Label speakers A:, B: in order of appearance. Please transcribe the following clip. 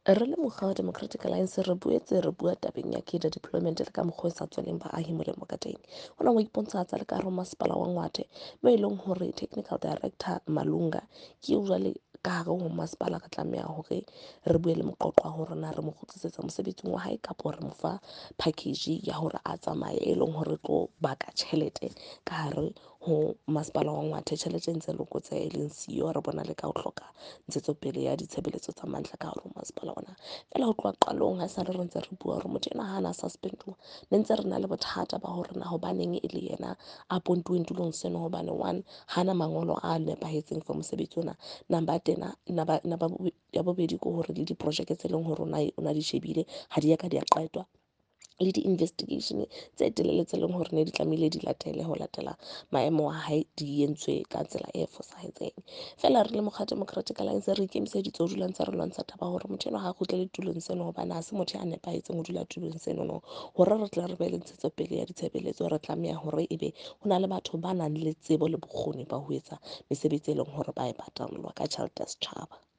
A: Re le mokga wa Democratic Alliance re boetse re bua tabeng ya cadre deployment le ka mokgwa o sa tsweleng baahi molemo ka teng. Hona ho iponahatsa le ka hare ho masepala wa Ngwathe, moo e leng hore Technical Director Malunga ke jwale ka hare ho masepala re tlameha hore re bue le moqoqo hore na re mo kgutlisetsa mosebetsing wa hae kapa re mo fa package ya hore a tsamaye, e leng hore tlo baka tjhelete ka hare ho masepala wa Ngwathe. Tjhelete e ntse lokotse e leng siyo, re bona le ka ho hloka ntshetsopele ya ditshebeletso tsa mantlha ka hare ho masepala ona. Fela ho tloha qalong ha esale re ntse re bua hore motho enwa ha na suspenduwa, ne ntse re na le bothata ba hore na hobaneng e le yena a pontuweng tulong seno, hobane one, hana mangolo a nepahetseng for mosebetsi ona. Number tena ya bobedi ke hore le diprojeke tse leng hore o na di shebile ha di ya ka di a qetwa, le di-investigation tse telele tse leng hore ne di tlamehile di latele ho latela maemo a hae di entswe ka tsela e fosahetseng. Fela re le mokga Democratic Alliance re ikemiseditse ho dula ntse re lwantsha taba hore motho enwa ha a kgutlele tulong seno, hobane ha se motho ya nepahetseng ho dula tulong seno no. Hore re tle re be le ntshetsopele ya ditshebeletso, re tlameha hore ebe ho na le batho ba nang le tsebo le bokgoni ba ho etsa mesebetsi e leng hore ba e patallwa ka tjhelete ya setjhaba.